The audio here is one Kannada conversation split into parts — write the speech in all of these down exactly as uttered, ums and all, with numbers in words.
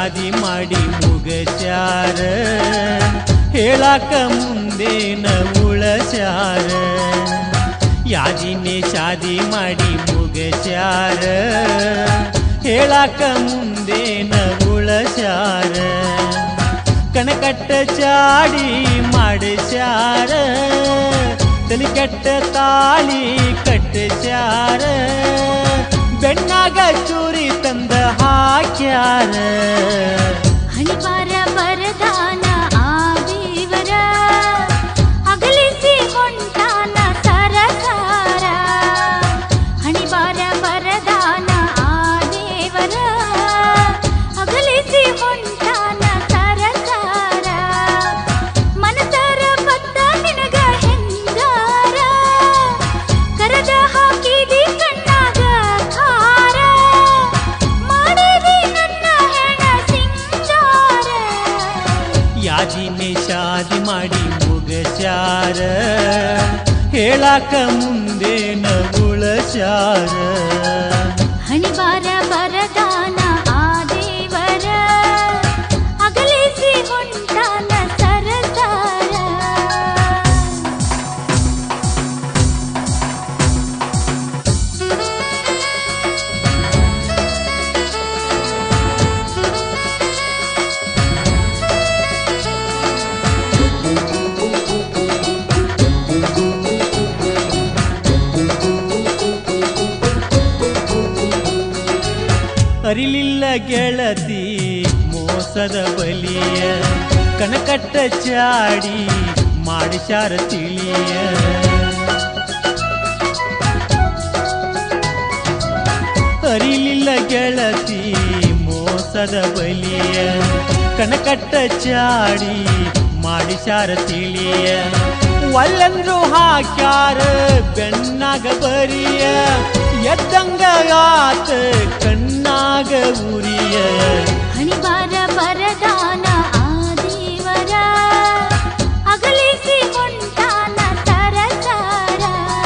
ಶಾದಿ ಮಾಡಿ ಮುಗಸ್ಯಾರ ಹೇಳಾಕ ಮುಂದೇನ ಉಳಸ್ಯಾರ ಯಾದಿನೇ ಶಾದಿ ಮಾಡಿ ಮುಗಸ್ಯಾರ ಹೇಳಾಕ ಮುಂದೇನ ಉಳಸ್ಯಾರ ಕಣಕಟ್ಟ ಚಾಡಿ ಮಾಡಿಸ್ಯಾರ ತಲಿ ಕೆಟ್ಟ ತಾಳಿ ಕಟ್ಟಿಸ್ಯಾರ ಬೆಣ್ಣಾಗ ಚೂರಿ ತಂದ ಹಾಕ್ಯಾರ ಹಣಿಬಾರ ಬರದಾನ ಆ ದೇವರ ಅಗಲಿಸಿ ಹೊಂಟಾನ ಸರಕಾರ ಹಣಿಬಾರ ಬರದಾನ ಆ ದೇವರ ಅಗಲಿಸಿ ಹೊಂಟಾನ ಸರಕಾರ ಮನಸಾರ ಬತ್ತ ನಿನಗ ಹೆಂಗಾರ ಕರದ ಹಾಕಿದಿ ಕಣ್ಣಾಗ ಖಾರ ಮಾಡಿದಿ ನನ್ನ ಹೆಣ ಸಿಂಗಾರ ಯಾದಿನೇ ಶಾದಿ ಮಾಡಿ ಮುಗಸ್ಯಾರ ಹೇಳಾಕ ಮುಂದೇನ ಉಳಸ್ಯಾರ ಹಣಿಬಾರ ಬರದಾನ ಆ ದೇವರ ಅಗಲಿಸಿ ಹೊಂಟಾನ ಸರಕಾರ ಅರಿಲಿಲ್ಲ ಗೆಳತಿ ಮೋಸದ ಬಲಿಯ ಕಣಕಟ್ಟ ಚಾಡಿ ಮಾಡಿಸ್ಯಾರ ತಿಳಿಯ ಅರಿಲಿಲ್ಲ ಗೆಳತಿ ಮೋಸದ ಬಲಿಯ ಕಣಕಟ್ಟ ಚಾಡಿ ಮಾಡಿಸ್ಯಾರ ತಿಳಿಯ ಒಲ್ಲಂದ್ರು ಹಾಕ್ಯಾರ ಬೆಣ್ಣಾಗ ಬರಿಯ ಎದ್ದಂಗ ಆತ ಕಣ್ಣಾಗ ಉರಿಯ ಹಣಿಬಾರ ಬರದಾನ ಆ ದೇವರ ಅಗಲಿಸಿ ಹೊಂಟಾನ ಸರಕಾರ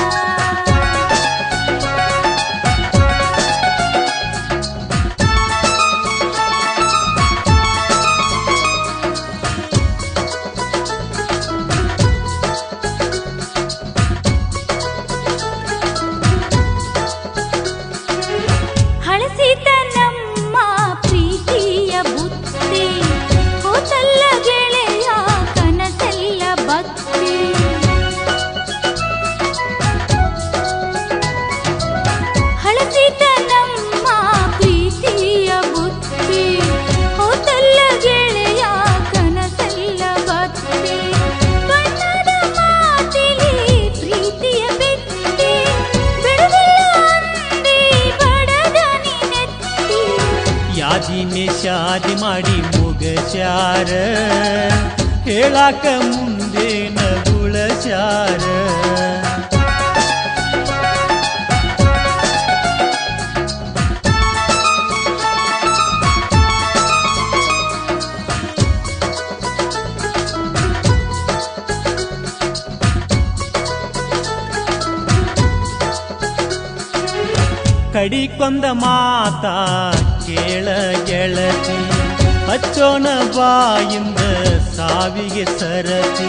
ಹಳಸಿತ ನಮ್ಮ ಪ್ರೀತಿಯ ಬುತ್ತಿ ಹೋತಲ್ಲ ಗೆಳೆಯ ಕನಸೆಲ್ಲ ಭಕ್ತಿ ಹಳಸಿತ ನಮ್ಮ ಪ್ರೀತಿಯ ಬುತ್ತಿ ಹೋತಲ್ಲ ಗೆಳೆಯ ಕನಸೆಲ್ಲ ಭಕ್ತಿ ಬಣ್ಣದ ಮಾತಿಲಿ ಪ್ರೀತಿಯ ಬೆಟ್ಟಿ ಬಿಡುವಿಲ್ಲ ಅಂದಿ ಬಡದ ನಿನೆತ್ತಿ ಯಾದಿನೇ ಶಾದಿ ಮಾಡಿ ಮುಗಸ್ಯಾರ ಹೇಳಾಕ ಮುಂದೇನ ಉಳಸ್ಯಾರ ಕಡಿಕೊಂದ ಮಾತ ಕೇಳ ಗೆಳತಿ ಹಚ್ಚೋಣ ಬಾಯಿಂದ ಸಾವಿಗೆ ಸರತಿ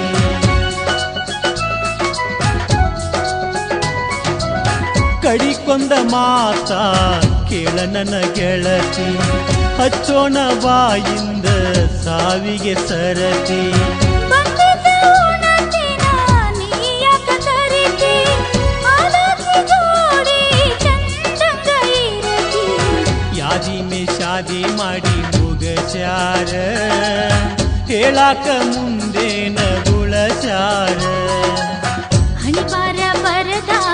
ಕಡಿಕೊಂದ ಮಾತ ಕೇಳ ನನ್ನ ಗೆಳತಿ ಹಚ್ಚೋಣ ಬಾಯಿಂದ ಸಾವಿಗೆ ಸರತಿ ಬಂದಿದ್ದ ಉಣತಿನ ನೀಯಕ ಕರಿತಿ ಆಲಾಕಿ ಜೋಡಿ ಚಂದಂಗ ಇರತಿ ಯಾದಿನೇ ಶಾದಿ ಮಾಡಿ ಮುಗಸ್ಯಾರ ಹೇಳಾಕ ಮುಂದೇನ ಉಳಸ್ಯಾರ ಹಣಿಬಾರ ಬರದಾನ